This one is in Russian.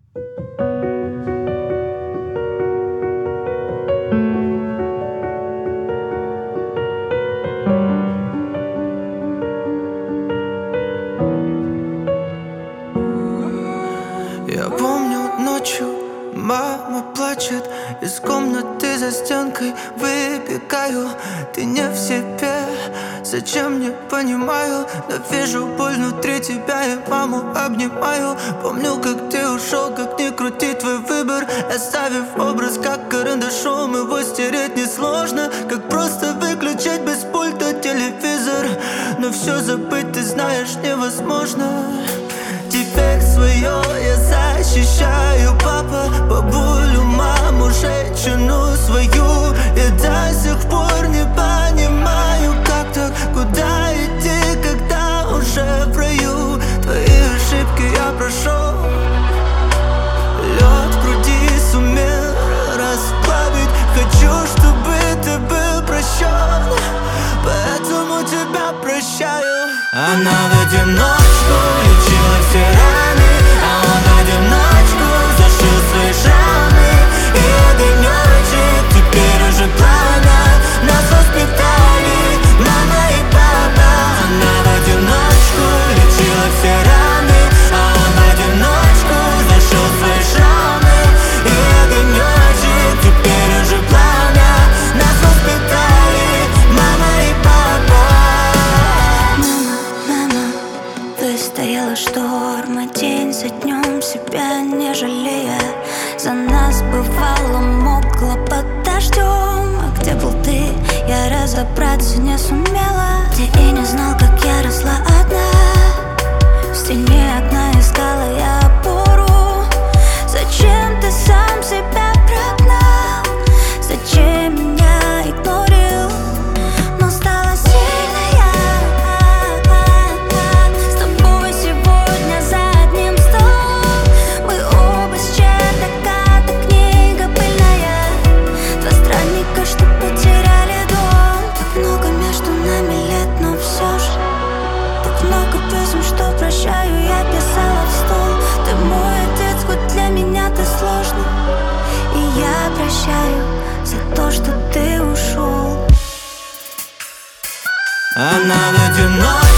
Я помню ночью мама плачет, из комнаты за стенкой выбегаю. Ты не в себе, зачем, не понимаю, но вижу боль внутри тебя и маму обнимаю. Помню, как ты ушел, как ни крути твой выбор, оставив образ как карандашом, его стереть несложно, как просто выключать без пульта телевизор. Но все забыть, ты знаешь, невозможно. Теперь свое я защищаю, папа, бабулю, маму, женщину свою. И до сих пор не понимаю, как так, куда идти, когда уже в раю. Твои ошибки я прошел, лед в груди сумел расплавить. Хочу, чтобы ты был прощен, поэтому тебя прощаю. Она в одиночку лечила все раны, а он в одиночку зашил свои шрамы. И огонечек теперь уже пламя нас воспитали мама и папа. Она в одиночку лечила все раны, а он в одиночку зашил свои шрамы. И огонечек теперь уже пламя нас воспитали мама и папа. Стояла шторма день за днем, себя не жалея. За нас бывало мокло под дождем. А где был ты? Я разобраться не сумела. Ты и не знал, как я росла одна. В стене окна искала я опору. Зачем ты сам себя прогнал? Зачем меня игнорил? Но стала сильная. Что потеряли дом. Так много между нами лет, но все же так много писем, что прощаю, я писала в стол. Ты мой отец, хоть для меня ты сложный. И я прощаю за то, что ты ушел. Она в одиночку